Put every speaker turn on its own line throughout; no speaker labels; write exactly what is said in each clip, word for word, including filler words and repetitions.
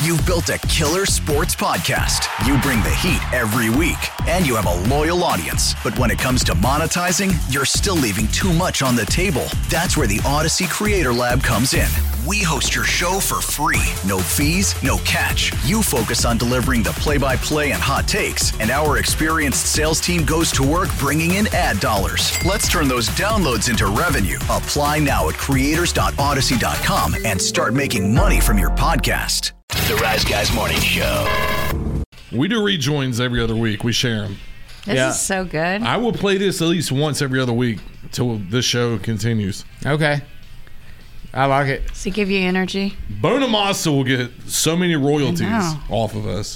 You've built a killer sports podcast. You bring the heat every week, and you have a loyal audience. But when it comes to monetizing, you're still leaving too much on the table. That's where the Odyssey Creator Lab comes in. We host your show for free. No fees, no catch. You focus on delivering the play-by-play and hot takes, and our experienced sales team goes to work bringing in ad dollars. Let's turn those downloads into revenue. Apply now at creators dot odyssey dot com and start making money from your podcast.
The Rise Guys Morning Show.
We do rejoins every other week. We share them.
This yeah. is so good.
I will play this at least once every other week until this show continues.
Okay. I like it.
Does it give you energy?
Bonamassa will get so many royalties off of us.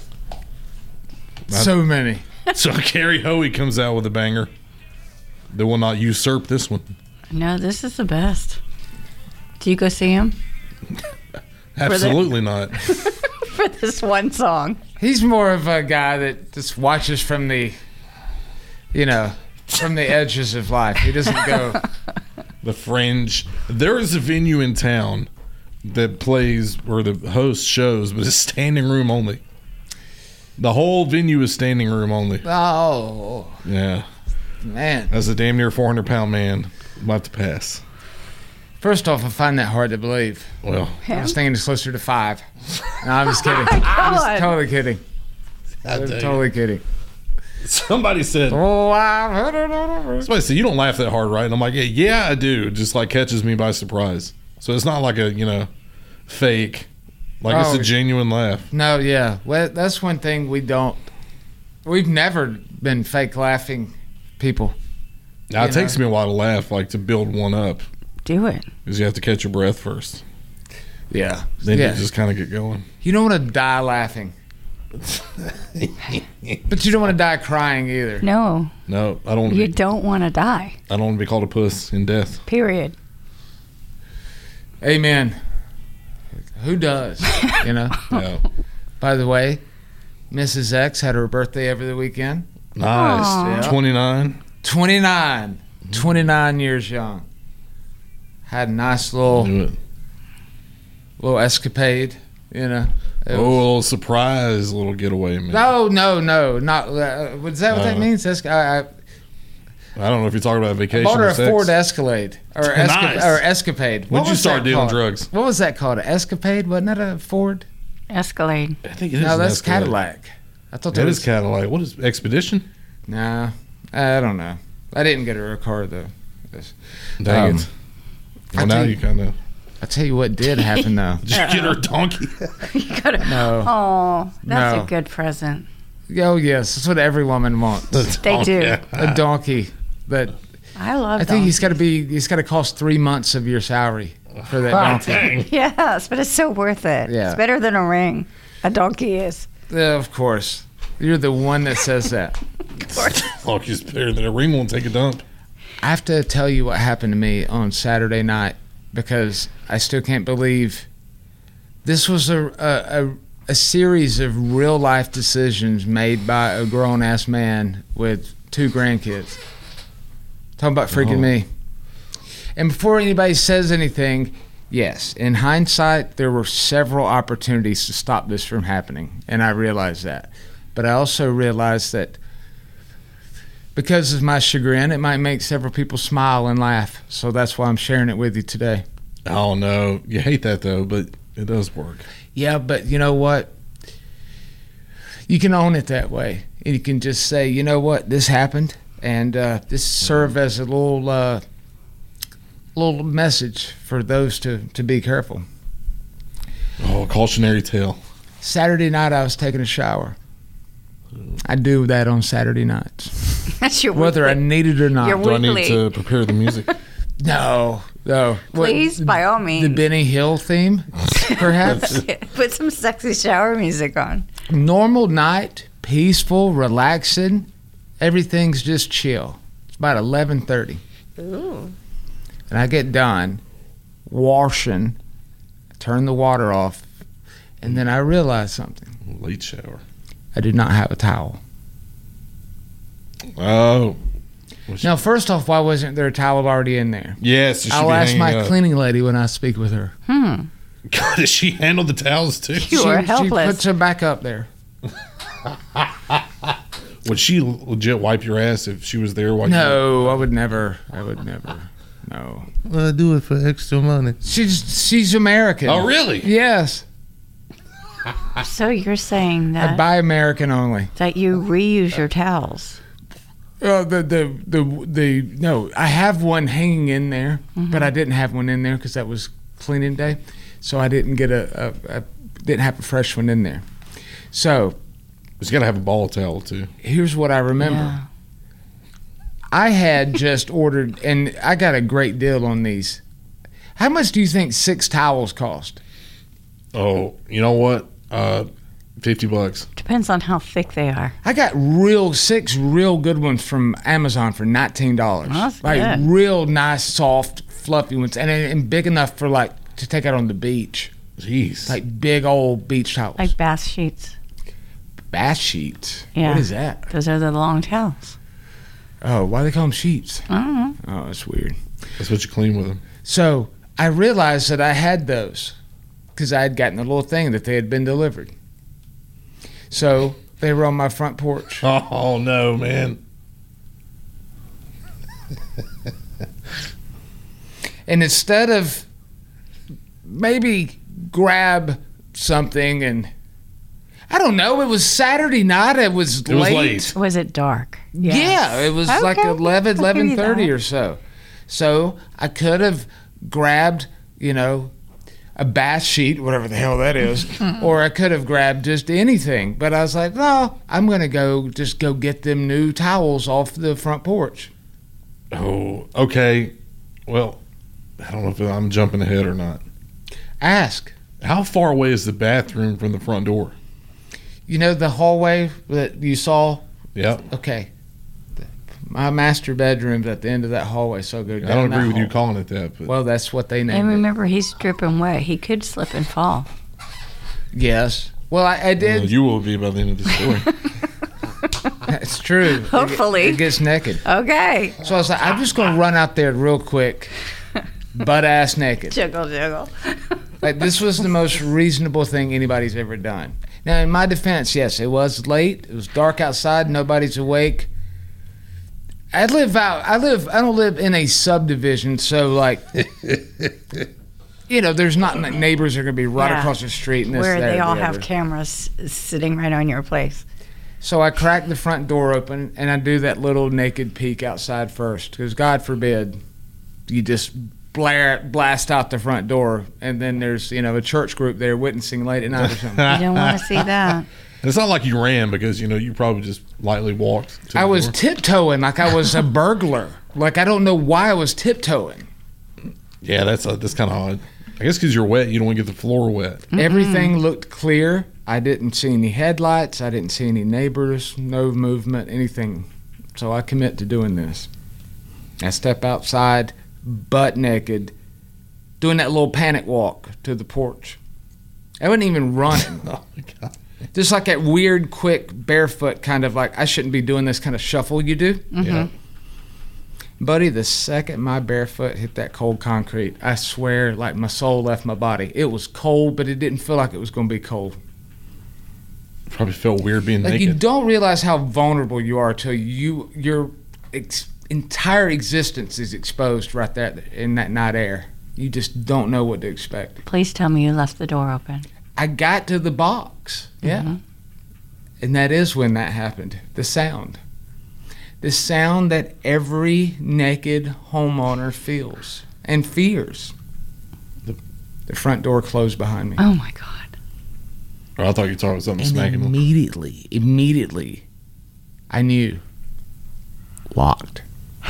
So many.
So Carrie Hoey comes out with a banger. They will not usurp this one.
No, this is the best. Do you go see him?
Absolutely not.
For this one song.
He's more of a guy that just watches from the, you know, from the edges of life. He doesn't go...
The Fringe. There is a venue in town that plays, or the host shows, but it's standing room only. The whole venue is standing room only.
Oh.
Yeah.
Man.
As a damn near four hundred pound man, I'm about to pass.
First off, I find that hard to believe.
Well.
Him? I was thinking it's closer to five. No, I'm just kidding. Oh I'm just totally kidding. I'm totally you. kidding.
Somebody said, oh, somebody said, you don't laugh that hard, right? And I'm like, yeah, yeah, I do. It just like catches me by surprise. So it's not like a, you know, fake. Like oh, it's a genuine laugh.
No, yeah. Well, that's one thing we don't, we've never been fake laughing people.
Now, it know? takes me a while to laugh, like to build one up.
Do it.
Because you have to catch your breath first.
Yeah.
Then
yeah.
you just kind of get going.
You don't want to die laughing. But you don't want to die crying either.
No.
No, I don't.
You be, don't want to die.
I don't want to be called a puss in death.
Period.
Amen. Who does? You know?
Yeah.
By the way, Missus X had her birthday over the weekend.
Nice. Yeah. twenty-nine.
twenty-nine. twenty-nine years young. Had a nice little, little escapade, you know.
It oh, was, a little surprise, a little getaway, man.
No, no, no, not. Uh, is that what uh, that means? That's, I, I,
I don't know if you're talking about vacation.
I bought her
or
a
sex.
Ford Escalade or, esca-
nice.
or Escapade.
When did you start dealing
called?
drugs?
What was that called? An Escapade? Wasn't that a Ford?
Escalade.
I think it is.
No, that's
Escalade.
Cadillac. I thought
that
that
is
was
Cadillac. What is Expedition?
Nah, I don't know. I didn't get her a car though.
Dang um, it. Well, now you kind of.
I'll tell you what did happen though.
Did you get her a donkey?
You gotta,
no.
Oh, that's
no.
a good present.
Oh yes, that's what every woman wants.
They do.
A donkey. But
I love.
I think donkeys. he's got to be. He's got to cost three months of your salary for that donkey.
Yes, but it's so worth it.
Yeah.
It's better than a ring. A donkey is.
Yeah, of course. You're the one that says that.
Of course.
Donkey's better than a ring. Won't take a dump.
I have to tell you what happened to me on Saturday night. Because I still can't believe this was a, a, a, a series of real life decisions made by a grown ass man with two grandkids. Talking about freaking oh. me. And before anybody says anything, yes, in hindsight, there were several opportunities to stop this from happening, and I realized that. But I also realized that because of my chagrin, it might make several people smile and laugh. So that's why I'm sharing it with you today.
Oh, no. You hate that, though, but it does work.
Yeah, but you know what? You can own it that way. And you can just say, you know what? This happened, and uh, this served as a little uh, little message for those to, to be careful.
Oh, a cautionary tale.
Saturday night, I was taking a shower. I do that on Saturday nights.
That's your
whether
weekly.
I need it or not.
Your
do
weekly.
I need to prepare the music?
No, no.
Please,
what,
by all means.
The Benny Hill theme, perhaps?
Put some sexy shower music on.
Normal night, peaceful, relaxing. Everything's just chill. It's about eleven thirty.
Ooh.
And I get done washing, turn the water off, and then I realize something.
Late shower.
I did not have a towel.
Oh.
Now, first off, why wasn't there a towel already in there?
Yes,
I'll ask my up. cleaning lady when I speak with her.
Hmm.
God, does she handle the towels too?
You
she,
are
she
helpless.
puts her back up there.
Would she legit wipe your ass if she was there? While
No, I would never. I would never. No.
you I do it for extra money.
She's she's American.
Oh, really?
Yes.
So you're saying
I
that
buy American only.
that you reuse your towels?
Uh, the, the the the no, I have one hanging in there,
Mm-hmm.
but I didn't have one in there because that was cleaning day, so I didn't get a, a, a didn't have a fresh one in there. So
She's got to have a ball towel too.
here's what I remember.
Yeah.
I had just ordered, and I got a great deal on these. How much do you think six towels cost?
Oh, you know what? Uh, fifty bucks.
Depends on how thick they are.
I got real six real good ones from Amazon for nineteen dollars.
That's
Like
good.
real nice, soft, fluffy ones, and and big enough for like to take out on the beach.
Jeez.
Like big old beach towels.
Like bath sheets.
bath sheets.
Yeah.
What is that?
Those are the long towels.
Oh, why do they call them sheets?
I don't know.
Oh, that's weird.
That's what you clean with them.
So I realized that I had those because I had gotten a little thing that they had been delivered. So they were on my front porch.
Oh no, man.
And instead of maybe grab something and I don't know, it was Saturday night, it was
It was
late.
late.
Was it dark?
Yeah,
Yes.
it was
Okay,
like eleven,
I'll give you
eleven thirty
that.
or so. So I could have grabbed, you know, a bath sheet, whatever the hell that is, or I could have grabbed just anything. But I was like, no, I'm going to go just go get them new towels off the front porch.
Oh, okay. Well, I don't know if I'm jumping ahead or not.
Ask.
How far away is the bathroom from the front door?
You know the hallway that you saw?
Yep.
Okay. My master bedroom's at the end of that hallway, so go down
I don't
that
agree with you
hall-
calling it that, but
Well, that's what they
And
named it.
remember, he's dripping wet. He could slip and fall.
Yes. Well, I, I
well,
did.
you will be by the end of the story.
That's true. It ge-
Hopefully.
It gets naked.
Okay.
So I was like, I'm just going to run out there real quick, butt ass naked.
Jiggle, jiggle.
Like, this was the most reasonable thing anybody's ever done. Now, in my defense, yes, it was late. It was dark outside. Nobody's awake. I live out, I live, I don't live in a subdivision, so, like, you know, there's not like, neighbors are going to be right
Yeah.
across the street and this,
Where
that,
they
or
all
the
have
other.
cameras sitting right on your place.
So I crack the front door open and I do that little naked peek outside first, because God forbid you just blare blast out the front door and then there's, you know, a church group there witnessing late at night or something.
You don't want to see that.
It's not like you ran because, you know, you probably just lightly walked. To
I
the
was
door.
tiptoeing like I was a burglar. Like I don't know why I was tiptoeing.
Yeah, that's uh, that's kind of odd. I guess because you're wet, you don't want to get the floor wet.
Everything looked clear. I didn't see any headlights. I didn't see any neighbors, no movement, anything. So I commit to doing this. I step outside, butt naked, doing that little panic walk to the porch. I wasn't even running.
Oh my god!
Just like that weird, quick, barefoot kind of like, I shouldn't be doing this kind of shuffle you do.
Yeah.
Buddy, the second my barefoot hit that cold concrete, I swear, like my soul left my body. It was cold, but it didn't feel like it was going to be cold.
Probably felt weird being
Like you
naked.
don't realize how vulnerable you are till you your ex- entire existence is exposed right there in that night air. You just don't know what to expect.
Please tell me you left the door open.
I got to the box, yeah,
Mhm.
and that is when that happened. The sound, the sound that every naked homeowner feels and fears. The, the front door closed behind me.
Oh my God.
Or I thought you were talking about something
And
smacking them.
immediately, immediately, I knew. Locked.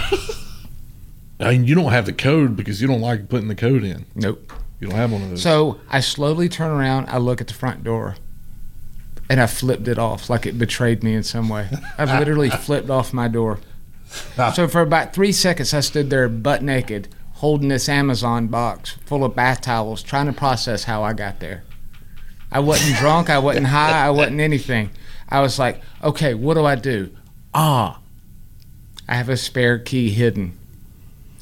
I mean, you don't have the code because you don't like putting the code in.
Nope.
You don't have one of those.
So I slowly turn around, I look at the front door, and I flipped it off like it betrayed me in some way. I literally flipped off my door. So for about three seconds, I stood there butt naked, holding this Amazon box full of bath towels, trying to process how I got there. I wasn't drunk, I wasn't high, I wasn't anything. I was like, okay, what do I do? Ah, I have a spare key hidden.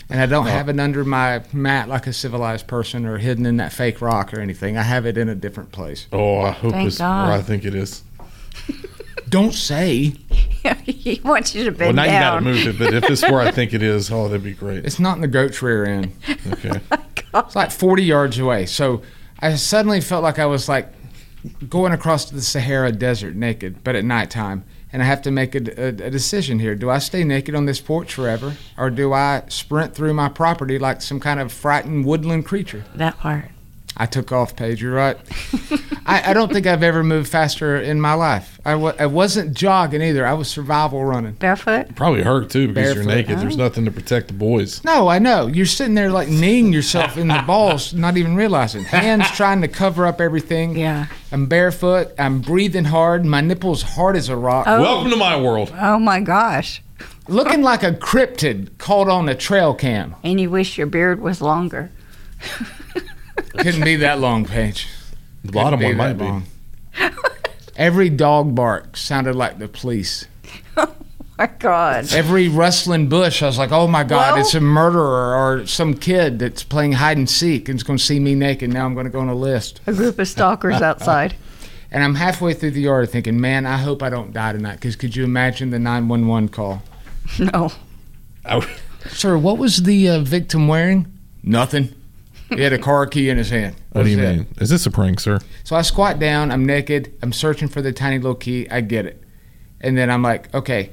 And I don't
Oh.
have it under my mat like a civilized person or hidden in that fake rock or anything. I have it in a different place.
Oh, I hope
Thank
it's
God.
where I think it is.
Don't say.
He wants you to
Well,
bend
now you got to
down.
move it, but if it's where I think it is, oh, that'd be great.
It's not in the goat's rear end.
Okay.
It's like forty yards away. So I suddenly felt like I was like going across the Sahara Desert naked, but at nighttime. And I have to make a, a, a decision here. Do I stay naked on this porch forever? Or do I sprint through my property like some kind of frightened woodland creature?
That part.
I took off, Paige. You're right. I, I don't think I've ever moved faster in my life. I, w- I wasn't jogging either. I was survival running.
Barefoot?
Probably hurt too because you're
Barefoot.
naked. There's nothing to protect the boys.
No, I know. You're sitting there like kneeing yourself in the balls, not even realizing. Hands trying to cover up everything.
Yeah.
I'm barefoot. I'm breathing hard. My nipples hard as a rock.
Oh.
Welcome to my world.
Oh my gosh.
Looking like a cryptid caught on a trail cam.
And you wish your beard was longer.
Couldn't be that long, Paige.
The bottom
Couldn't
one
that
might
long.
be.
Every dog bark sounded like the police.
My God.
Every rustling bush, I was like, oh my God,
Well-
it's a murderer or some kid that's playing hide and seek and is going to see me naked. Now I'm going to go on a list.
A group of stalkers outside.
And I'm halfway through the yard thinking, man, I hope I don't die tonight. Because could you imagine the nine one one call?
No.
I,
Sir, what was the uh, victim wearing? Nothing. He had a car key in his hand.
what do you
That's it.
mean? Is this a prank, sir?
So I squat down. I'm naked. I'm searching for the tiny little key. I get it. And then I'm like, okay.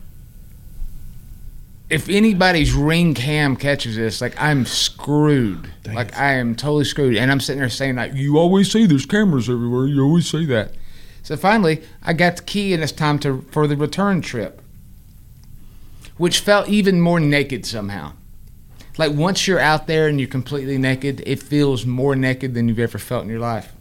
If anybody's Ring cam catches this, like I'm screwed.
Dang
like
it.
I am totally screwed. And I'm sitting there saying, like, you always say there's cameras everywhere. You always say that. So finally, I got the key, and it's time to for the return trip, which felt even more naked somehow. Like once you're out there and you're completely naked, it feels more naked than you've ever felt in your life.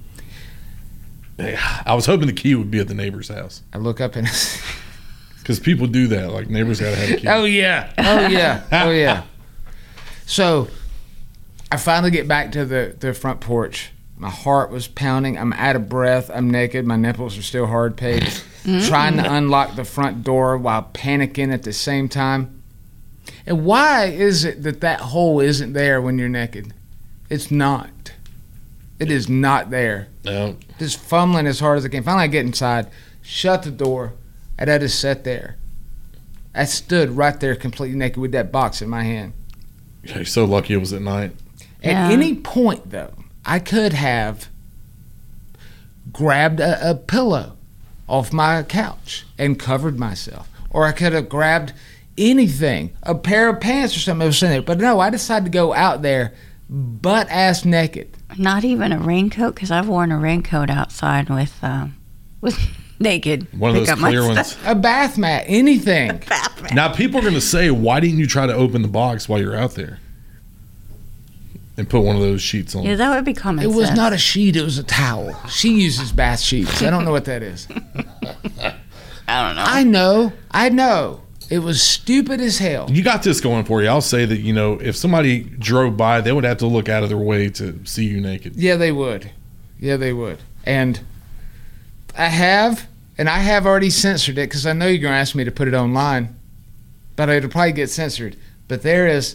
I was hoping the key would be at the neighbor's house
I look up and
because people do that. Like neighbors gotta have a key.
oh yeah, oh yeah, oh yeah. So I finally get back to the, the front porch. My heart was pounding. I'm out of breath. I'm naked. My nipples are still hard, Paige. Trying to unlock the front door while panicking at the same time. And why is it that that hole isn't there when you're naked? It's not. It is not there.
No.
Just fumbling as hard as I can. Finally, I get inside, shut the door, and I just sat there. I stood right there completely naked with that box in my hand.
You're so lucky it was at night.
At
Yeah.
any point, though, I could have grabbed a, a pillow off my couch and covered myself. Or I could have grabbed anything, a pair of pants or something that was sitting there. But no, I decided to go out there butt-ass naked.
Not even a raincoat, because I've worn a raincoat outside with, um, with naked.
One of
Pick
those
up my
clear
stuff.
ones.
A bath mat, anything.
Batman.
Now people are gonna say, why didn't you try to open the box while you're out there and put one of those sheets on?
Yeah, that would be common
It was
sense.
not a sheet, it was a towel. She uses bath sheets. I don't know what that is.
I don't know.
I know. I know. It was stupid as hell.
You got this going for you. I'll say that, you know, if somebody drove by, they would have to look out of their way to see you naked.
Yeah, they would. Yeah, they would. And I have, and I have already censored it because I know you're going to ask me to put it online, but it'll probably get censored. But there is,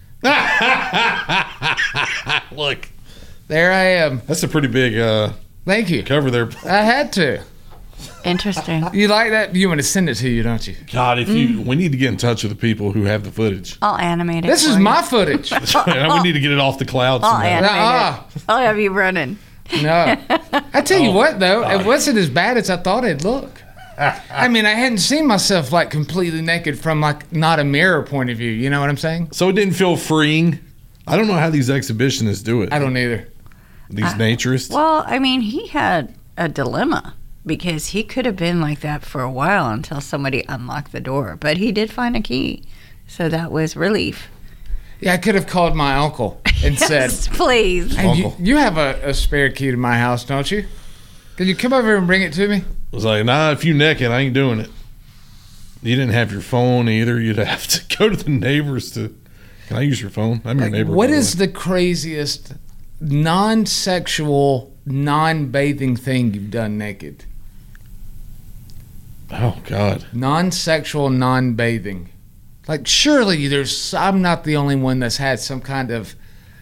Look,
there I am.
that's a pretty big uh,
Thank you.
cover there.
I had to.
Interesting.
You like that? You want to send it to you, don't you?
God, if you, we need to get in touch with the people who have the footage.
I'll animate it.
This
for
is
you.
my footage.
we need to get it off the cloud
I'll
somehow.
animate
Nuh-uh.
it. I'll have you running.
No. I tell you
Oh,
what, though, it wasn't as bad as I thought it'd look. I mean, I hadn't seen myself like completely naked from like not a mirror point of view. You know what I'm saying?
So it didn't feel freeing. I don't know how these exhibitionists do it.
I don't either.
These naturists.
Well, I mean, he had a dilemma because he could have been like that for a while until somebody unlocked the door. But he did find a key. So that was relief.
Yeah, I could have called my uncle and said,
Yes, please.
hey, you,
Uncle.
you have a, a spare key to my house, don't you? Could you come over here and bring it to me?
I was like, nah, if you naked, I ain't doing it. You didn't have your phone either. You'd have to go to the neighbors to. Can I use your phone? I'm your
Like,
neighbor.
what
by the
is
way.
the craziest non-sexual, non-bathing thing you've done naked?
Oh God.
Non-sexual, non-bathing. Like, surely there's. I'm not the only one that's had some kind of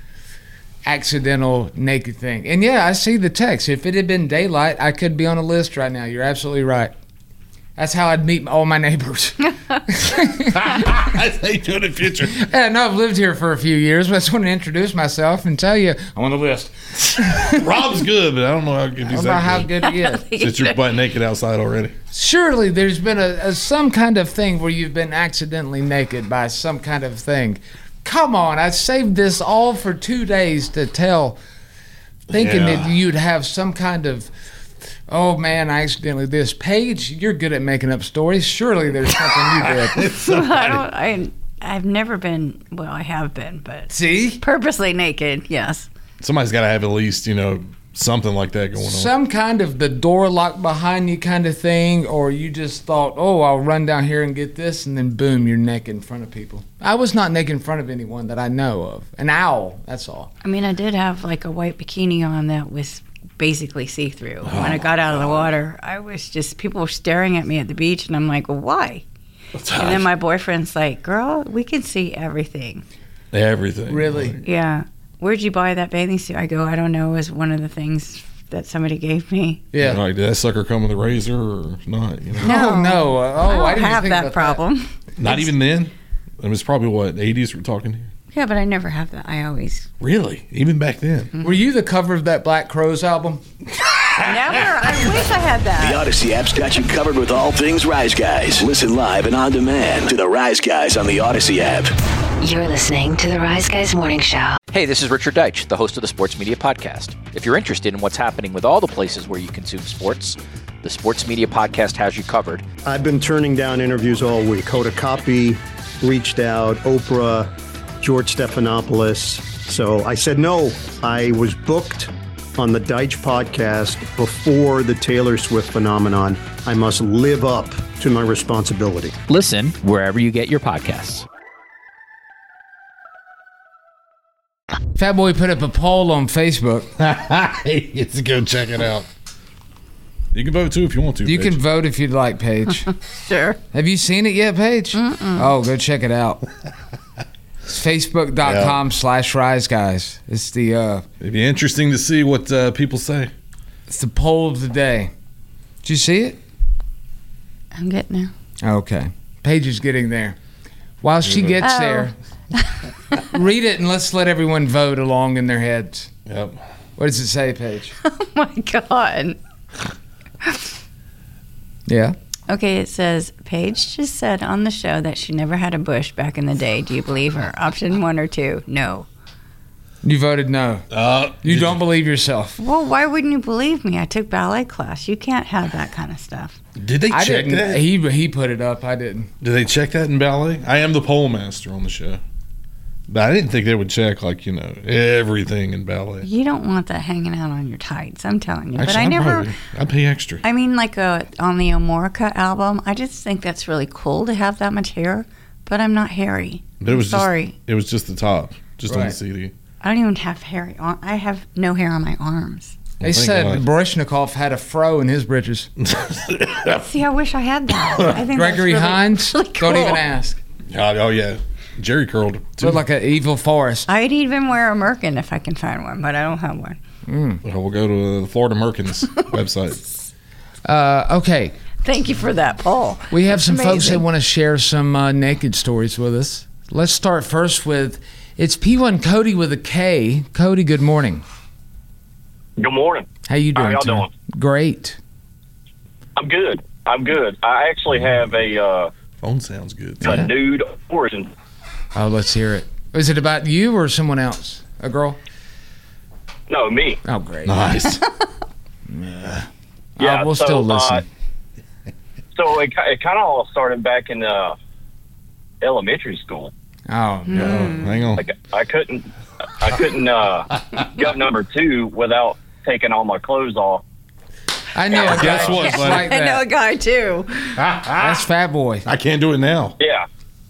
accidental naked thing. And yeah, I see the text. If it had been daylight, I could be on a list right now. You're absolutely right. That's how I'd meet all my neighbors.
That's how you do it in the future.
Yeah, no, I've lived here for a few years, but I just want to introduce myself and tell you I'm on the list.
Rob's good, but I don't know how good
I
he's
don't know
that
how
good.
good he is.
Since you're butt naked outside already.
Surely there's been a, a some kind of thing where you've been accidentally naked by some kind of thing. Come on, I saved this all for two days to tell, thinking
Yeah.
that you'd have some kind of, oh man, I accidentally this. Paige, you're good at making up stories. Surely there's something you did.
I don't. I. I've never been. Well, I have been, but
See?
purposely naked. Yes.
Somebody's got to have at least, you know, something like that going on.
Some kind of the door locked behind you kind of thing, or you just thought, oh, I'll run down here and get this, and then boom, you're naked in front of people. I was not naked in front of anyone that I know of. An owl, that's all.
I mean, I did have like a white bikini on that was basically see-through. When I got out of the water, I was just, people were staring at me at the beach, and I'm like, well, why? And then my boyfriend's like, girl, we can see everything.
Everything.
Really?
Yeah. Where'd you buy that bathing suit? I go, I don't know. It was one of the things that somebody gave me.
Yeah.
Like, did that sucker come with a razor or not? You know?
No.
Oh, no. Uh, oh,
I don't
I didn't
have
think
that
about
problem.
Not even then? It was probably, what, eighties we're talking here?
Yeah, but I never have that. I always
Really? Even back then?
that. Were you the cover of that Black Crowes album?
never. I wish I had
The
that.
Odyssey app's got you covered with all things Rise Guys. Listen live and on demand to the Rise Guys on the Odyssey app.
You're listening to the Rise Guys Morning Show.
Hey, this is Richard Deitch, the host of the Sports Media Podcast. If you're interested in what's happening with all the places where you consume sports, the Sports Media Podcast has you covered.
I've been turning down interviews all week. Hoda Kotb reached out, Oprah, George Stephanopoulos. So I said no. I was booked on the Deitch podcast before the Taylor Swift phenomenon. I must live up to my responsibility.
Listen wherever you get your podcasts.
Fat Boy put up a poll on Facebook.
It's to go check it out. You can vote too if you want to.
You
Paige.
can vote if you'd like, Paige.
Sure.
Have you seen it yet, Paige? Mm-mm. Oh, go check it out. It's facebook.com
Yeah.
slash Rise Guys. It's the uh,
It'd be interesting to see what uh, people say.
it's the poll of the day. Did you see it?
I'm getting there.
Okay. Paige is getting there. While she gets
Oh.
there, read it and let's let everyone vote along in their heads.
Yep.
What does it say, Paige?
Oh my God.
Yeah.
Okay, it says, Paige just said on the show that she never had a bush back in the day. Do you believe her? Option one or two, no.
You voted no.
Uh,
You
did
don't believe yourself.
Well, why wouldn't you believe me? I took ballet class. You can't have that kind of stuff.
Did they
I
check
didn't.
that?
He he put it up. I didn't.
Did they check that in ballet? I am the pole master on the show. But I didn't think they would check, like, you know, everything in ballet.
You don't want that hanging out on your tights, I'm telling you.
Actually,
but I
I'd
never,
probably- I'd pay extra.
I mean, like uh on the Amorica album, I just think that's really cool to have that much hair, but I'm not hairy.
But it was
I'm sorry.
Just, it was just the top, just on the
Right.
C D.
I don't even have hairy arm. I have no hair on my arms.
They
Well, thank
said
God.
Baryshnikov had a fro in his britches.
See, I wish I had that. I think that's
Gregory
really,
Hines,
really
don't even
cool.
ask.
Oh, oh, yeah. Jerry curled. Too.
Looked like an evil forest.
I'd even wear a merkin if I can find one, but I don't have one.
Well, we'll go to the Florida Merkins website.
Uh, okay,
Thank you for that poll.
we have
That's
some folks that
amazing.
want to share some uh, naked stories with us. Let's start first with, it's P one Cody with a K. Cody, good morning.
Good morning.
How you
How
doing?
y'all
sir?
doing?
Great.
I'm good. I'm good. I actually have a uh,
Phone sounds good.
a nude origin.
Oh, let's hear it. Is it about you or someone else? A girl?
No, me.
Oh, great.
Nice.
Yeah,
Uh, we'll
so,
still listen.
Uh, so it, ki- it kind of all started back in uh, elementary school.
Oh, no.
Oh, hang on.
Like I couldn't, I couldn't uh, go number two without taking all my clothes off.
I know a guy
Guess what,
just
buddy?
like
I know a
that.
guy too.
That's Fat Boy.
I can't do it now.
Yeah.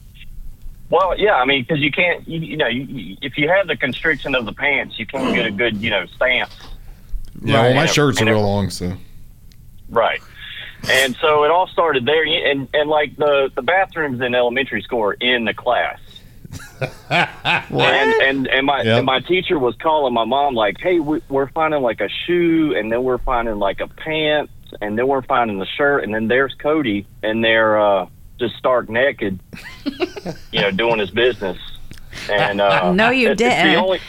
Well, yeah. I mean, because you can't, you, you know, you, you- if you have the constriction of the pants, you can't get a good, you know, stance.
Yeah, well, my
Right.
shirts are
And it-
real long, so.
Right. And so it all started there. And, and like the, the bathrooms in elementary school are in the class. and, and and my yep. and my teacher was calling my mom like, hey, we, we're finding like a shoe, and then we're finding like a pants, and then we're finding the shirt, and then there's Cody, and they're uh, just stark naked, you know, doing his business. And uh,
no, you
it's,
didn't.
It's the only,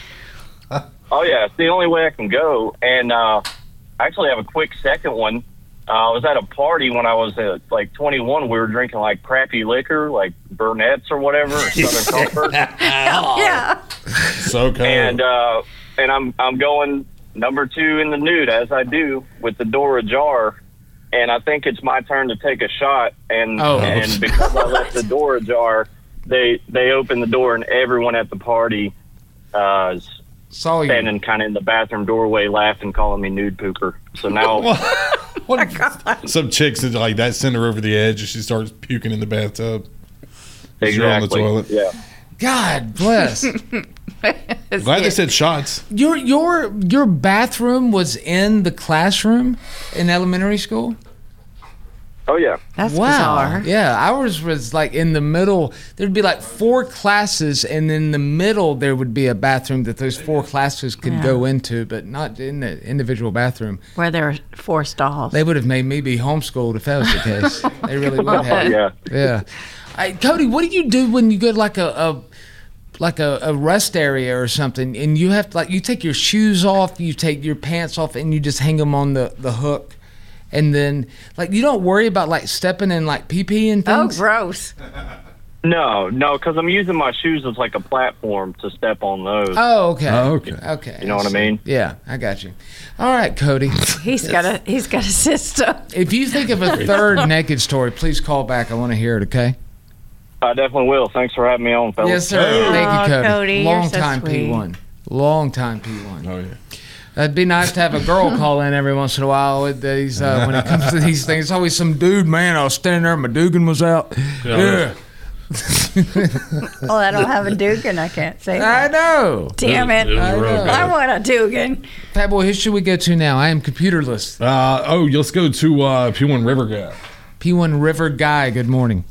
oh yeah, it's the only way I can go. And uh, I actually have a quick second one. Uh, I was at a party when I was uh, like twenty-one. We were drinking like crappy liquor, like Burnett's or whatever, or Southern Comfort.
Yeah.
So cool.
And uh, and I'm I'm going number two in the nude as I do with the door ajar, and I think it's my turn to take a shot. And
oh.
and because I left the door ajar, they they opened the door, and everyone at the party uh, is
Saw
standing kind of in the bathroom doorway, laughing, calling me nude pooper. So now.
What, some chicks that like that send her over the edge and she starts puking in the bathtub.
Exactly.
You're on the toilet.
Yeah.
God bless.
Glad they said shots.
Your your your bathroom was in the classroom in elementary school?
Oh yeah.
That's
wow.
bizarre.
Yeah, ours was like in the middle. There'd be like four classes, and in the middle there would be a bathroom that those four classes could
Yeah.
go into, but not in the individual bathroom.
Where there are four stalls.
They would have made me be homeschooled if that was the case. They really would have.
Yeah.
Yeah. I, Cody, what do you do when you go to like a, a like a, a rest area or something, and you have to like you take your shoes off, you take your pants off, and you just hang them on the, the hook? And then, like, you don't worry about, like, stepping in, like, pee-pee and
Oh,
things?
gross.
No, no, because I'm using my shoes as like a platform to step on those.
Oh, okay.
Oh, okay.
Okay.
You know what I mean?
Yeah, I got you. All right, Cody.
He's got a he's got a system.
If you think of a third naked story, please call back. I want to hear it, okay?
I definitely will. Thanks for having me on, fellas.
Yes, sir.
Aw,
Thank you, Cody.
Cody, you're
Long
so
time
sweet.
P one. Long time P one.
Oh, yeah.
It'd be nice to have a girl call in every once in a while with these, uh, when it comes to these things. It's always some dude, man, I was standing there, my Dugan was out.
Yeah.
Yeah.
Oh, I don't have a Dugan. I can't say
I
that.
know.
Damn it.
It was
I
real
know.
good.
I want a Dugan.
Fat boy, who should we go to now? I am computerless.
Uh, oh, let's go to uh, P one River Guy.
P one River Guy, good morning.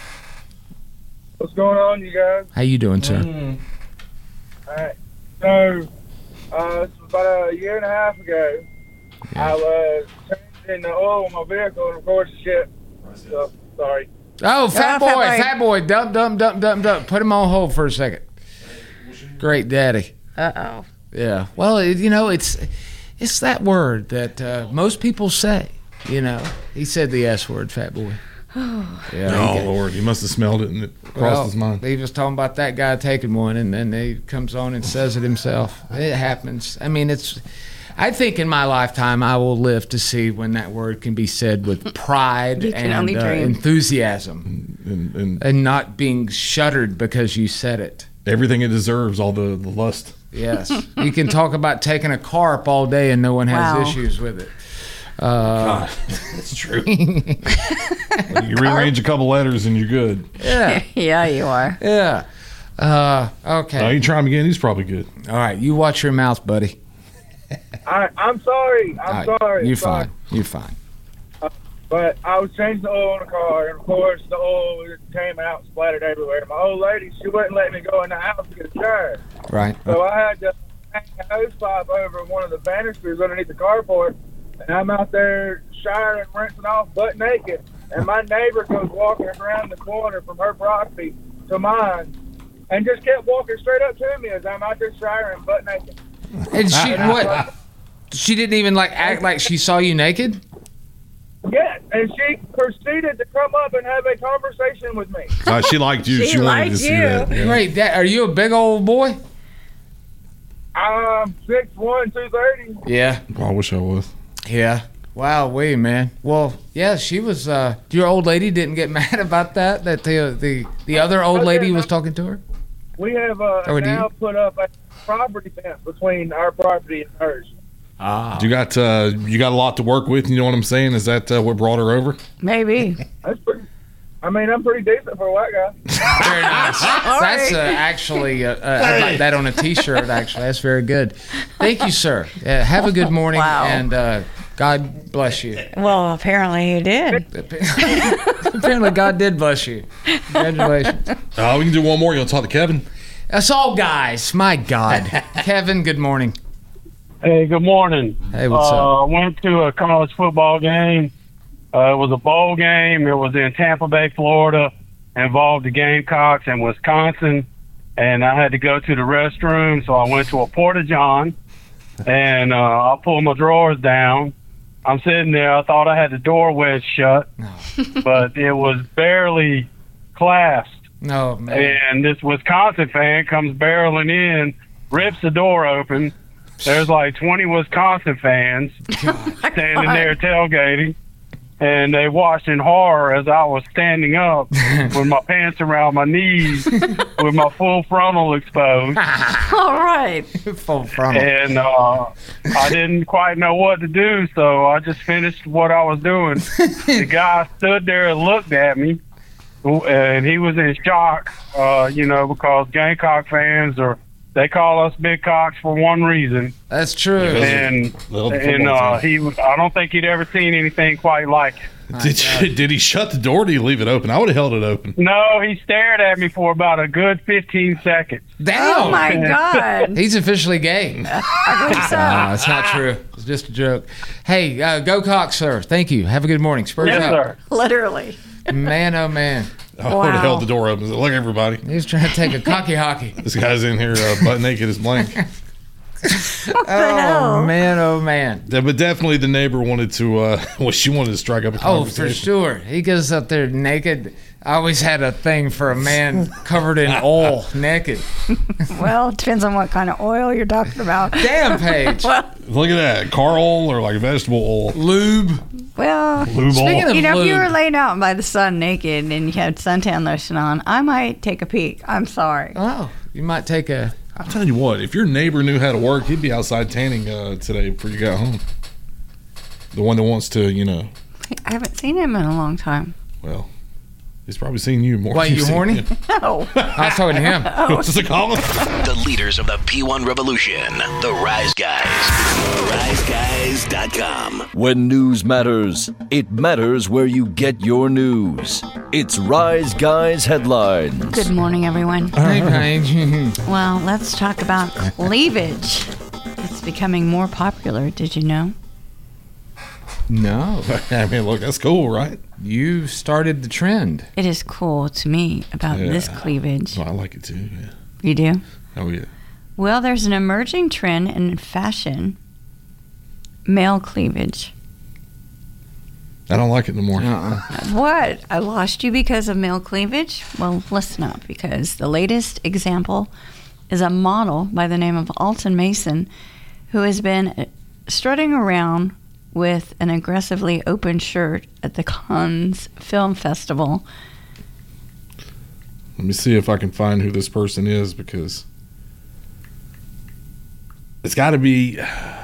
What's going on, you guys?
How you doing, sir?
Mm. All right. So, uh, this was about a year and a half ago.
Yeah.
I was changing the oil on my vehicle, and of course, shit. So, sorry.
Oh, fat
Oh,
boy,
fat boy.
fat boy, dump, dump, dump, dump, dump. Put him on hold for a second. Great daddy.
Uh-oh.
Yeah. Well, it, you know, it's it's that word that uh, most people say. You know, he said the S word, fat boy. Yeah.
Oh, Lord. He must have smelled it and it crossed
Well,
his mind.
he was talking about that guy taking one, and then he comes on and says it himself. It happens. I mean, it's. I think in my lifetime I will live to see when that word can be said with pride
You can
and
only
uh,
dream.
enthusiasm,
And, and
and not being shuddered because you said it.
everything it deserves, all the, the lust.
Yes, you can talk about taking a carp all day and no one has
Wow.
issues with it. Uh,
That's true. You rearrange a couple letters and you're good.
yeah,
Yeah, you are.
yeah. Uh, okay.
Oh, you try him again, he's probably good.
All right, you watch your mouth, buddy.
I, I'm sorry. I'm
All right,
sorry.
You're
Sorry.
fine. You're fine.
But I was changing the oil in the car, and of course, the oil came out and splattered everywhere. My old lady, she wouldn't let me go in the house to get a shower.
Right.
So I had to hang a hose pipe over one of the banisters underneath the carport, and I'm out there showering, rinsing off, butt naked. And my neighbor goes walking around the corner from her property to mine, and just kept walking straight up to me as I'm out there showering, butt naked.
And she
And I was
what?
like,
She didn't even like act like she saw you naked.
yeah, and she proceeded to come up and have a conversation with me.
Uh, she liked you.
She
She, wanted
liked
to see
you.
that. Yeah.
Great. That, are you a big old boy?
I'm six one, two thirty.
Yeah.
Oh, I wish I was.
Yeah. Wow, wait, man. Well, yeah, she was. Uh, your old lady didn't get mad about that. That the the the other old lady was talking to her.
We have uh,
Oh, do you?
now put up a property fence between our property and hers.
Ah.
You got uh, you got a lot to work with. You know what I'm saying? Is that uh, what brought her over?
Maybe.
That's pretty. I mean, I'm pretty decent for a white guy.
Very nice. That's uh, actually. Uh, uh, I'd like that on a T-shirt. Actually, that's very good. Thank you, sir. Uh, have a good morning,
Wow.
and uh, God bless you.
Well, apparently he did.
Apparently God did bless you. Congratulations.
Oh, we can do one more. You want to talk to Kevin?
That's all, guys. My God. Kevin, good morning.
Hey, good morning.
Hey, what's
uh,
up?
I went to a college football game. Uh, it was a bowl game. It was in Tampa Bay, Florida. Involved the Gamecocks and Wisconsin. And I had to go to the restroom, so I went to a porta-john. And uh, I pulled my drawers down. I'm sitting there. I thought I had the door wedged shut, but it was barely clasped.
No, man.
And this Wisconsin fan comes barreling in, rips the door open. There's like twenty Wisconsin fans standing there tailgating. And they watched in horror as I was standing up with my pants around my knees with my full frontal exposed.
All right.
Full frontal.
And uh, I didn't quite know what to do, so I just finished what I was doing. The guy stood there and looked at me, and he was in shock, uh, you know, because Gamecock fans are, they call us big cocks for one reason.
That's true.
And and uh, he, was, I don't think he'd ever seen anything quite like it.
Did you, did he shut the door or did he leave it open? I would have held it open.
No, he stared at me for about a good fifteen seconds.
Damn.
Oh, my God.
He's officially gay.
I think so.
No, it's not true. It's just a joke. Hey, uh, go Cox, sir. Thank you. Have a good morning. Spurs
Yes,
up.
sir.
Literally.
Man, oh, man.
I would have held the door open. Look, everybody.
He's trying to take a cocky hockey.
This guy's in here uh, butt naked as blank.
What the
Oh,
hell?
man, oh, man.
Yeah, but definitely the neighbor wanted to, uh, well, she wanted to strike up a
Oh,
conversation.
for sure. He goes up there naked. I always had a thing for a man covered in oil, naked.
Well, it depends on what kind of oil you're talking about.
Damn, Paige.
well,
Look at that. Car oil or like vegetable oil.
Lube.
well
Lube
Speaking
oil.
of
you know, if you
lube,
were laying out by the sun naked and you had suntan lotion on, I might take a peek. I'm sorry.
oh, you might take a...
I'm telling you what, if your neighbor knew how to work, he'd be outside tanning uh, today before you got home. The one that wants to, you know,
I haven't seen him in a long time.
well, he's probably seen you more.
Why,
than
you
you've seen
horny?
him.
No.
I was talking to him.
What's the call?
The leaders of the P one revolution, the Rise Guys. rise guys dot com.
When news matters, it matters where you get your news. It's Rise Guys Headlines.
Good morning, everyone.
Hey, Paige.
Well, let's talk about cleavage. It's becoming more popular. Did you know?
No.
I mean, look, that's cool, right?
You started the trend.
It is cool to me about
Yeah.
this cleavage.
Well, I like it too. Yeah.
You do?
Oh, yeah.
Well, there's an emerging trend in fashion. Male cleavage.
I don't like it no more.
Uh-uh.
What? I lost you because of male cleavage? Well, listen up, because the latest example is a model by the name of Alton Mason who has been strutting around with an aggressively open shirt at the Cannes Film Festival.
Let me see if I can find who this person is, because it's got to be.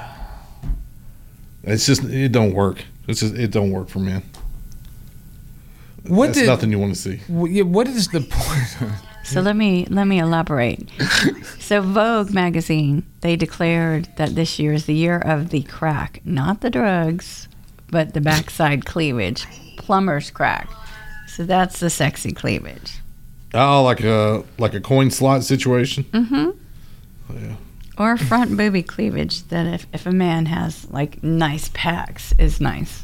It's just it don't work. It's just it don't work for men.
What
That's
did-
nothing you want to see.
Wh- yeah, What is the point?
So let me let me elaborate. So Vogue magazine, they declared that this year is the year of the crack, not the drugs, but the backside cleavage, plumber's crack. So that's the sexy cleavage.
Oh, like a like a coin slot situation.
Mm-hmm.
Yeah.
Or front booby cleavage, that if, if a man has like nice pecs is nice.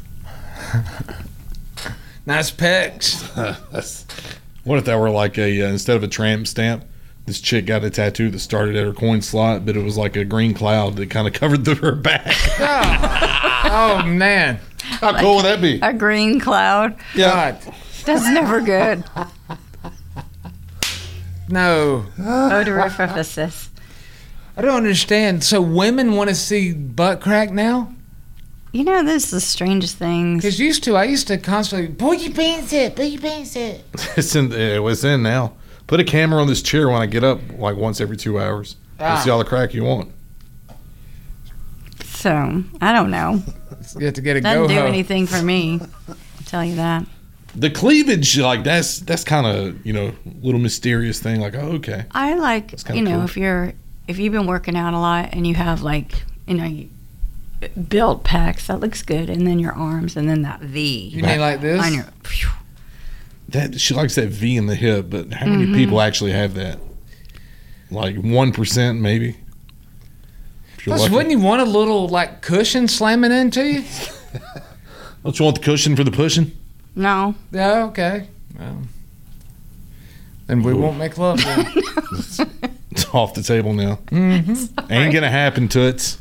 Nice pecs.
That's, what if that were like a uh, instead of a tramp stamp, this chick got a tattoo that started at her coin slot, but it was like a green cloud that kind of covered the, her back.
Oh, man.
How cool would that be?
A green cloud.
Yeah.
God.
That's never good.
No.
Odoriferous.
I don't understand. So women want to see butt crack now?
You know, this is the strangest things.
Because used to, I used to constantly, pull your pants up, pull your pants up.
It's in. It was in now. Put a camera on this chair when I get up, like once every two hours.
Ah.
You see all the crack you want.
So, I don't know.
You have to get a
Doesn't
go
do
ho.
anything for me. I'll tell you that.
The cleavage, like that's that's kind of you know little mysterious thing. Like, oh, okay.
I like,
kinda
you know,
cool.
if you're, if you've been working out a lot and you have like, you know, you, build pecs. That looks good. And then your arms, and then that V.
You mean like this?
On your, phew.
That she likes that V in the hip, but how many
Mhm.
people actually have that? Like one percent, maybe. If you're
Plus,
lucky.
wouldn't you want a little like cushion slamming into you?
Don't you want the cushion for the pushing?
No.
Yeah, okay. Well, then we won't make love then.
It's off the table now.
Mm-hmm.
Ain't gonna happen, toots.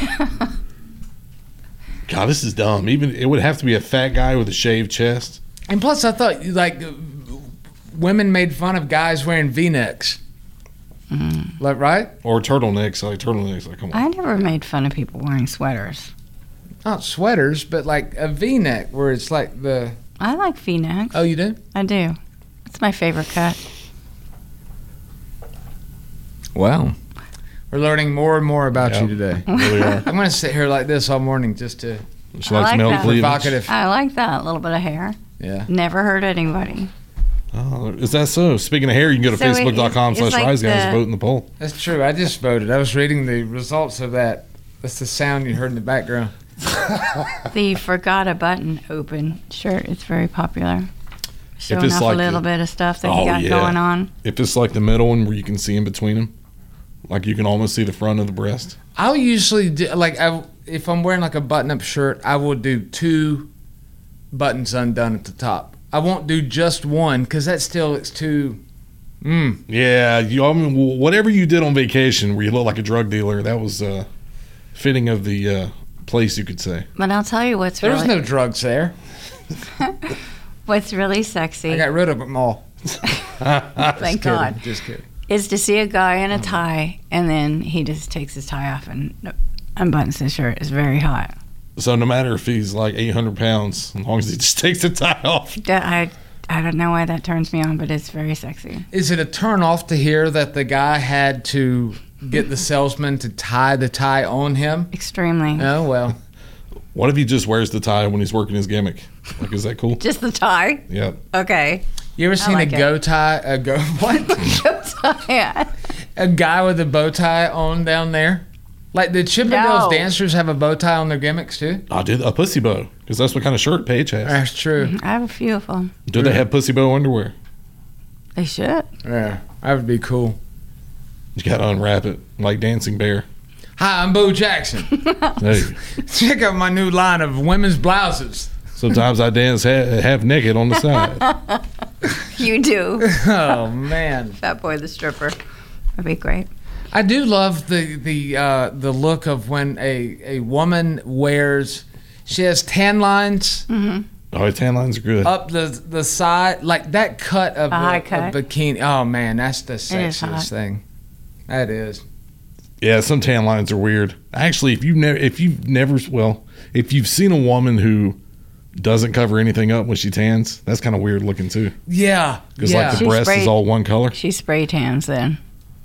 God, this is dumb. Even it would have to be a fat guy with a shaved chest.
And plus, I thought like women made fun of guys wearing V-necks.
Mm.
Like, right?
Or turtlenecks. Like turtlenecks. Like, come on.
I never made fun of people wearing sweaters.
Not sweaters, but like a V-neck where it's like the.
I like V-necks.
Oh, you do?
I do. It's my favorite cut.
Wow. We're learning more and more about
Yeah,
you today.
really are.
I'm going to sit here like this all morning just to.
She
I
likes
like
male
that.
cleavage.
Provocative.
I like that. A little bit of hair.
Yeah.
Never hurt anybody.
Oh, is that so? Speaking of hair, you can go to
So it-
facebook.com
it's
slash
like
rise guys
the-
vote in the poll.
That's true. I just voted. I was reading the results of that. That's the sound you heard in the background.
The Forgot a Button Open shirt is very popular. Showing
it's
off
like
a little
the-
bit of stuff that
Oh,
you got
yeah.
going on.
If it's like the middle one where you can see in between them, like you can almost see the front of the breast.
I'll usually do, like I, if I'm wearing like a button-up shirt, I will do two buttons undone at the top. I won't do just one because that still looks too. Mm.
Yeah, you. I mean, wh- whatever you did on vacation where you look like a drug dealer, that was uh, fitting of the uh, place, you could say.
But I'll tell you what's
There was
really
no drugs there.
what's really sexy.
I got rid of them all.
Thank God.
Just kidding.
Is to see a guy in a tie and then he just takes his tie off and unbuttons his shirt. It's very hot.
So no matter if he's like eight hundred pounds, as long as he just takes the tie off.
That- I I don't know why that turns me on, but it's very sexy.
Is it a turn off to hear that the guy had to get the salesman to tie the tie on him?
Extremely.
Oh well.
What if he just wears the tie when he's working his gimmick? Like, is that cool?
Just the tie?
Yep.
Okay.
You ever
I
seen
like
a
it.
bow tie? A go what?
Bow tie.
A guy with a bow tie on down there? Like the Chippendales
No.
dancers have a bow tie on their gimmicks too?
I did a pussy bow because that's what kind of shirt Paige has.
That's true.
I have a few of them.
Do they have pussy bow underwear?
They should.
Yeah, that would be cool.
You got to unwrap it like Dancing Bear.
Hi, I'm Bo Jackson.
Hey,
Check out my new line of women's blouses.
sometimes I dance ha- half naked on the side.
You do.
Oh man,
Fat Boy the Stripper. That'd be great.
I do love the the uh, the look of when a a woman wears. She has tan lines
Oh, tan lines are good.
up the the side, like that cut of
A
a,
high
a
cut.
bikini. Oh man, that's the
is hot.
sexiest thing. That is.
Yeah, some tan lines are weird. Actually, if you've never, if you've never, well, if you've seen a woman who doesn't cover anything up when she tans, that's kind of weird looking too.
Yeah,
Because
yeah.
like the
She
breast is
sprayed-
all one color.
She spray tans then.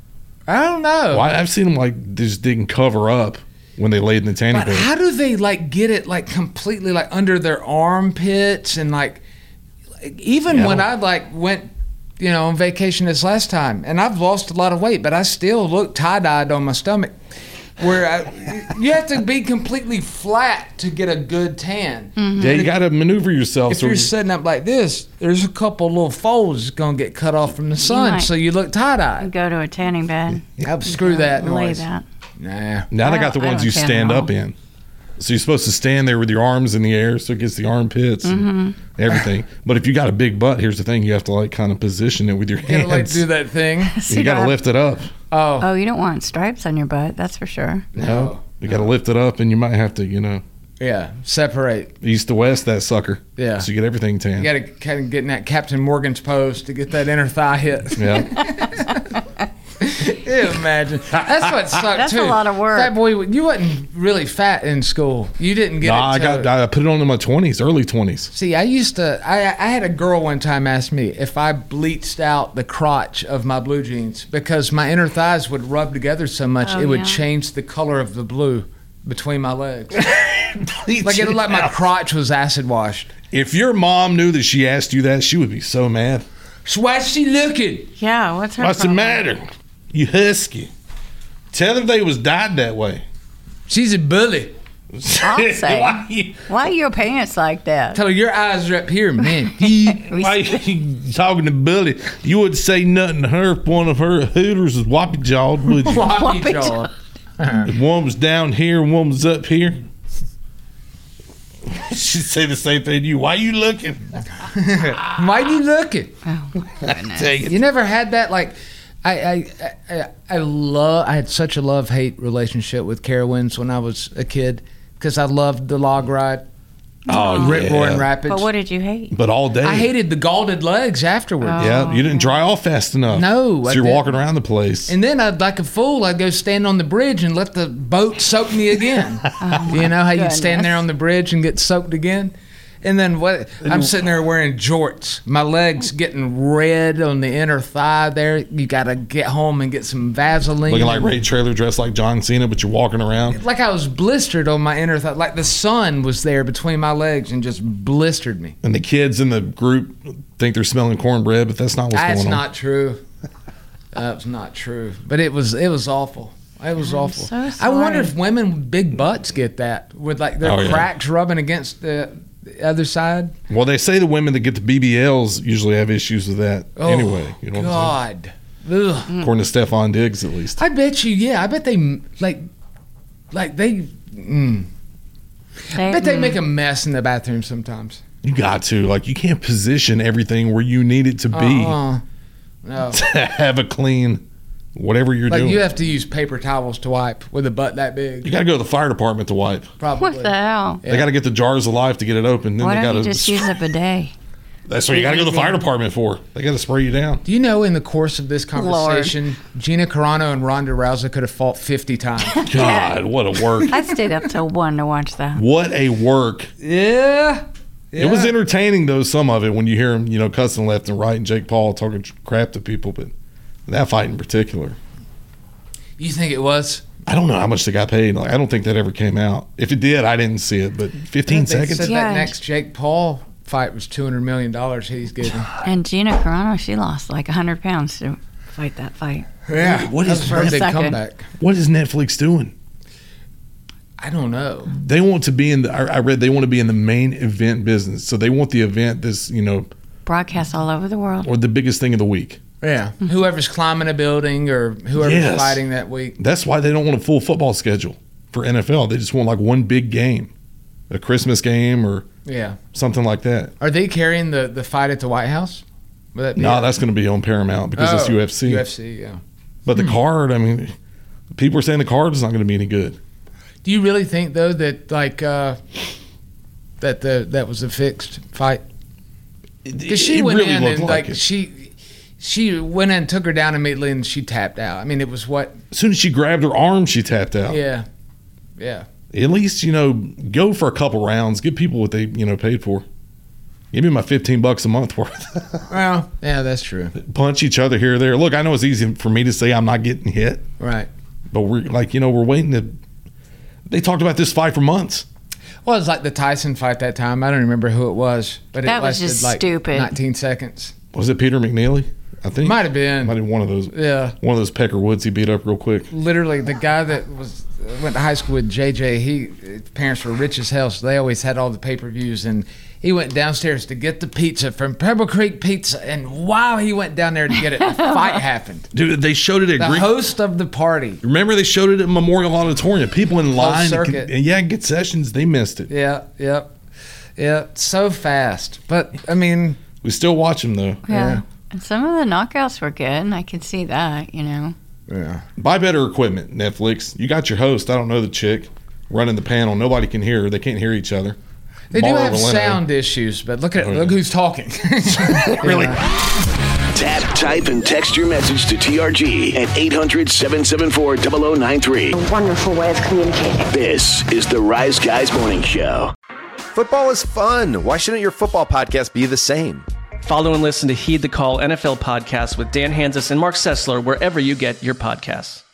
I don't know.
Well, I- I've seen them like they just didn't cover up when they laid in the tanning
But
bed.
how do they like get it like completely like under their armpits and like like, even
Yeah.
when I like went you know on vacation this last time and I've lost a lot of weight but I still look tie-dyed on my stomach where I, you have to be completely flat to get a good tan.
Yeah, you got to maneuver yourself.
If
so
you're setting up like this, there's a couple little folds that's gonna get cut off from the sun,
might-
so you look tie-dyed.
Go to a tanning bed.
I'll screw that
Lay
noise.
that.
Nah.
now they
I
got the
don't- I
ones
don't
you
tan
stand
at
up
all.
in. So you're supposed to stand there with your arms in the air so it gets the armpits and everything. But if you got a big butt, here's the thing: you have to like kind of position it with your
You gotta like
hands.
do that thing.
You got to lift it up.
Oh.
Oh, you don't want stripes on your butt, that's for sure.
No, you got to lift it up, and you might have to, you know,
Yeah. Separate.
east to west that sucker.
Yeah.
So you get everything tan.
You got to kind of get in that Captain Morgan's pose to get that inner thigh hit.
Yeah.
You imagine. That's what sucked
That's
too.
a lot of work.
Fat boy, you wasn't really fat in school. You didn't get
Nah,
it.
I
to-
got. I put it on in my twenties, early twenties.
See, I used to. I I had a girl one time ask me if I bleached out the crotch of my blue jeans because my inner thighs would rub together so much
Oh,
it would
yeah.
change the color of the blue between my legs. Like it looked like my crotch was acid washed.
If your mom knew that she asked you that, she would be so mad.
So why's she looking?
Yeah, what's her
What's the
problem?
matter? You husky. Tell them they was dyed that way.
She's a bully.
I'll say.
Why you-
Why are your pants like that?
Tell her your eyes are up here, man.
Why you talking to Billy? You wouldn't say nothing to her if one of her hooters was whoppy jawed, would you?
Whoppy jawed.
If one was down here and one was up here. She'd say the same thing to you. Why you looking?
Why you looking?
Oh, goodness.
Dang it.
You never had that? Like, I, I, I, I love. I had such a love-hate relationship with Carowinds when I was a kid because I loved the log ride.
Oh,
Rip
yeah.
Roaring Rapids.
But what did you hate?
But all day.
I hated the galded legs afterwards.
Oh.
Yeah, you didn't dry off fast enough.
No,
So
I
you're
didn't.
walking around the place.
And then I'd, like a fool, I'd go stand on the bridge and let the boat soak me again. You know how you'd stand
goodness.
there on the bridge and get soaked again? And then what? I'm sitting there wearing jorts, my legs getting red on the inner thigh there. You got to get home and get some Vaseline.
Looking like Ray Trailer dressed like John Cena, but you're walking around.
Like I was blistered on my inner thigh. Like the sun was there between my legs and just blistered me.
And the kids in the group think they're smelling cornbread, but that's not what's
That's
going on.
not true. That's not true. But it was it was awful. It was
I'm
awful.
so
I wonder
sorry.
if women with big butts get that with like their
Oh, yeah.
cracks rubbing against the, the other side.
Well, they say the women that get the B B Ls usually have issues with that
Oh,
anyway. You know what I'm
God. Ugh.
saying? According to Stefan Diggs, at least.
I bet you. Yeah, I bet they like like they. Mm, I bet they
mm.
make a mess in the bathroom sometimes.
You got to. Like, you can't position everything where you need it to be
Uh-uh. No.
to have a clean whatever you're
Like
doing.
you have to use paper towels to wipe with a butt that big.
You got to go to the fire department to wipe.
Probably.
What the hell?
They got to get the jars of life to get it open. Then
Why
they
don't
got
you just use a bidet?
That's what you got to go to the fire department for. They got to spray you down.
Do you know in the course of this conversation, Gina Carano and Ronda Rousey could have fought fifty times?
God, what a work.
I stayed up till one to watch that.
What a work.
Yeah.
It was entertaining, though, some of it, when you hear him, you know, cussing left and right and Jake Paul talking crap to people. But that fight in particular,
You think it was?
I don't know how much they got paid. Like, I don't think that ever came out. If it did, I didn't see it. But fifteen
They
seconds?
said
Yeah.
that next Jake Paul fight was two hundred million dollars he's getting.
And Gina Carano, she lost like one hundred pounds to fight that fight.
Yeah.
What
That
is
was her big
second.
comeback.
What is Netflix doing?
I don't know.
They want to be in the, I I read they want to be in the main event business. So they want the event that's, you know,
Broadcast all over the world.
or the biggest thing of the week.
Yeah. Whoever's climbing a building or whoever's
Yes.
fighting that week.
That's why they don't want a full football schedule for N F L. They just want like one big game, a Christmas game or
Yeah.
something like that.
Are they carrying the, the fight at the White House? Would that be
No,
it?
that's going to be on Paramount because it's
Oh,
U F C.
U F C, yeah.
But the card, I mean, people are saying the card is not going to be any good.
Do you really think though that like uh, that the that was a fixed fight? Because she
It
went
really
in
looked
and
like
like
it.
she she went in and took her down immediately and she tapped out. I mean, it was what?
As soon as she grabbed her arm, she tapped out.
Yeah, yeah.
At least, you know, go for a couple rounds. Give people what they, you know, paid for. Give me my fifteen bucks a month worth.
Well, yeah, that's true.
Punch each other here or there. Look, I know it's easy for me to say I'm not getting hit,
Right.
but we're like, you know, we're waiting to. They talked about this fight for months.
Well, it was like the Tyson fight that time. I don't remember who it was, but it
That was
lasted
just
like
stupid.
nineteen seconds.
Was it Peter McNeely? I think
Might have been.
Might have been one of those.
Yeah.
One of those Pecker Woods he beat up real quick.
Literally, the guy that was went to high school with J J, he his parents were rich as hell, so they always had all the pay per views. And he went downstairs to get the pizza from Pebble Creek Pizza. And while he went down there to get it, the fight happened.
Dude, they showed it at
The
Greek.
host of the party.
Remember, they showed it at Memorial Auditorium. People in line, to
circuit.
con- and yeah, get sessions. They missed it.
Yeah, yep, yeah, so fast. But I mean,
We still watch them though.
Yeah. And some of the knockouts were good, and I can see that, you know.
Yeah.
Buy better equipment, Netflix. You got your host. I don't know the chick running the panel. Nobody can hear her. They can't hear each other.
they do
Mara
have
Valeno.
sound issues. But look at
Oh, yeah.
look who's talking.
Really?
Tap, type, and text your message to T R G at eight hundred, seven seven four, zero zero nine three.
A wonderful way of communicating.
This is the Rise Guys Morning Show.
Football is fun. Why shouldn't your football podcast be the same?
Follow and listen to Heed the Call N F L podcast with Dan Hanzus and Mark Sessler wherever you get your podcasts.